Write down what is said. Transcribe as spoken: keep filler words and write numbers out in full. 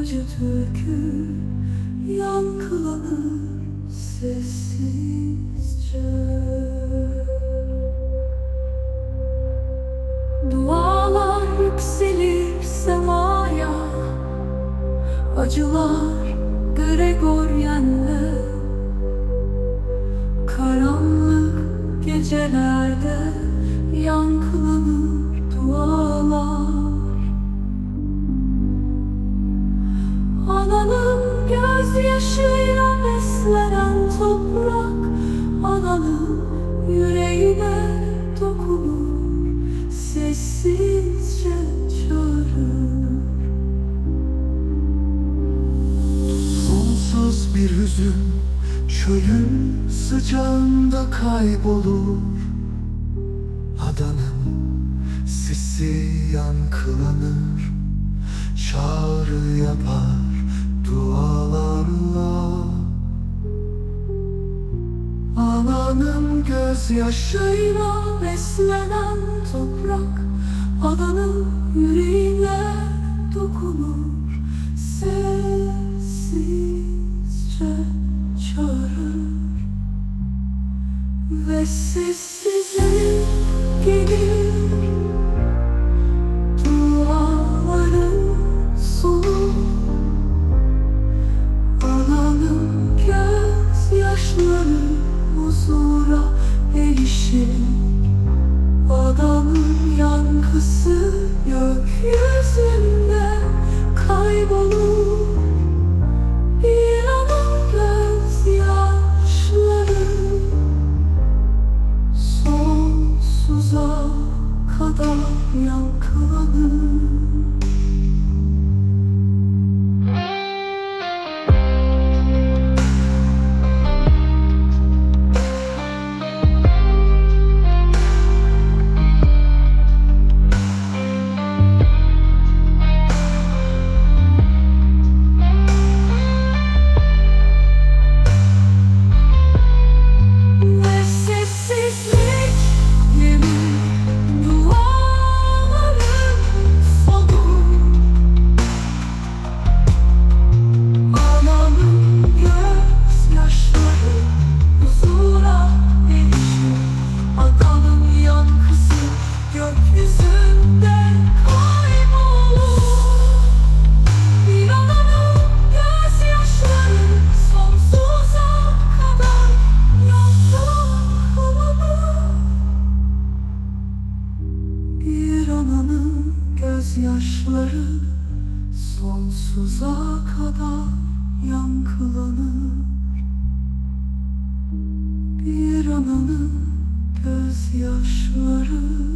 acı türkü yankılanır sessizce. Dualar yükselir semaya, acılar Gregoryenle. Karanlık gecelerde yankılanır dualar. Ananın gözyaşıyla beslenen toprak, ananın yüreğine dokunur, sessizce çağırır. Sonsuz bir hüzün çölün sıcağında kaybolur. Adanın sesi yankılanır, çağrı yapar dualarla. Ananın gözyaşıyla beslenen toprak, adanın yüreğine dokunur, sessizce çağırır. Ve sessizlik gelir, duaların sonu. Ananın gözyaşları huzura erişir. Adanın yankısı gökyüzünde kaybolur. Bir anın gözyaşları sonsuza kadar yankılanır. Ananın gözyaşları sonsuza kadar yankılanır. Bir ananın gözyaşları